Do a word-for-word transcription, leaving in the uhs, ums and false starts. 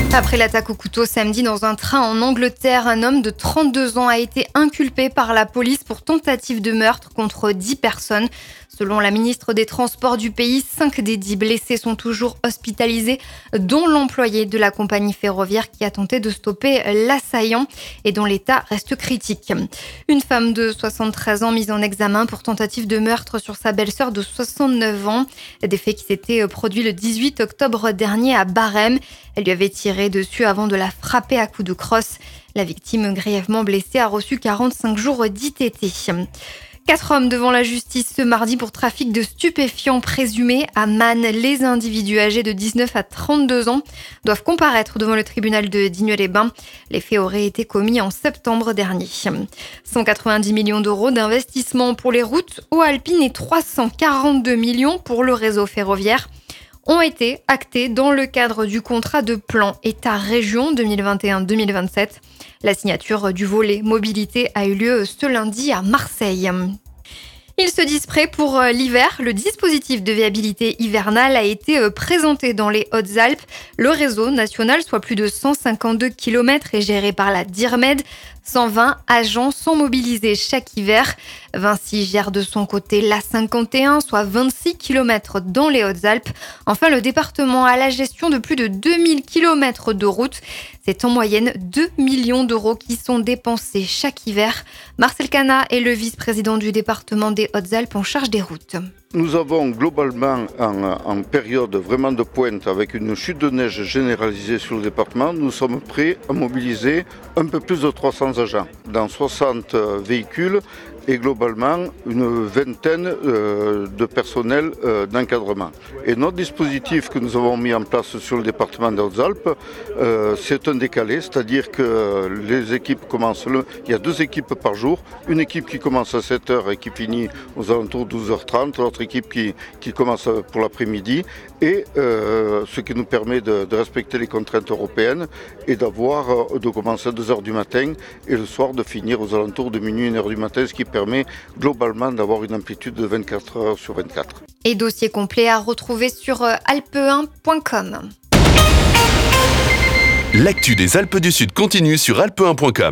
Après l'attaque au couteau samedi dans un train en Angleterre, un homme de trente-deux ans a été inculpé par la police pour tentative de meurtre contre dix personnes. Selon la ministre des Transports du pays, cinq des dix blessés sont toujours hospitalisés, dont l'employé de la compagnie ferroviaire qui a tenté de stopper l'assaillant et dont l'état reste critique. Une femme de soixante-treize ans mise en examen pour tentative de meurtre sur sa belle-sœur de soixante-neuf ans. Des faits qui s'étaient produits le dix-huit octobre dernier à Barème. Elle lui avait tiré dessus avant de la frapper à coups de crosse. La victime, grièvement blessée, a reçu quarante-cinq jours d'I T T. Quatre hommes devant la justice ce mardi pour trafic de stupéfiants présumés à Man. Les individus âgés de dix-neuf à trente-deux ans doivent comparaître devant le tribunal de Digne-les-Bains. Les faits auraient été commis en septembre dernier. cent quatre-vingt-dix millions d'euros d'investissement pour les routes aux Alpines et trois cent quarante-deux millions pour le réseau ferroviaire ont été actés dans le cadre du contrat de plan État-région deux mille vingt et un deux mille vingt-sept. La signature du volet mobilité a eu lieu ce lundi à Marseille. Ils se disent prêts pour l'hiver. Le dispositif de viabilité hivernale a été présenté dans les Hautes-Alpes. Le réseau national, soit plus de cent cinquante-deux kilomètres, est géré par la DIRMED. cent vingt agents sont mobilisés chaque hiver. Vinci gère de son côté l'A cinquante et un, soit vingt-six kilomètres dans les Hautes-Alpes. Enfin, le département a la gestion de plus de deux mille kilomètres de routes. C'est en moyenne deux millions d'euros qui sont dépensés chaque hiver. Marcel Cana est le vice-président du département des Hautes-Alpes en charge des routes. Nous avons globalement, en, en période vraiment de pointe, avec une chute de neige généralisée sur le département, nous sommes prêts à mobiliser un peu plus de trois cents agents dans soixante véhicules et globalement une vingtaine euh, de personnels euh, d'encadrement. Et notre dispositif que nous avons mis en place sur le département des Hautes-Alpes, euh, c'est un décalé, c'est-à-dire que les équipes commencent, le, il y a deux équipes par jour, une équipe qui commence à sept heures et qui finit aux alentours de douze heures trente, l'autre équipe qui, qui commence pour l'après-midi, et euh, ce qui nous permet de, de respecter les contraintes européennes et d'avoir, de commencer à deux heures du matin et le soir de finir aux alentours de minuit, une heure du matin, ce qui permet globalement d'avoir une amplitude de vingt-quatre heures sur vingt-quatre. Et dossier complet à retrouver sur alpe un point com. L'actu des Alpes du Sud continue sur alpe un point com.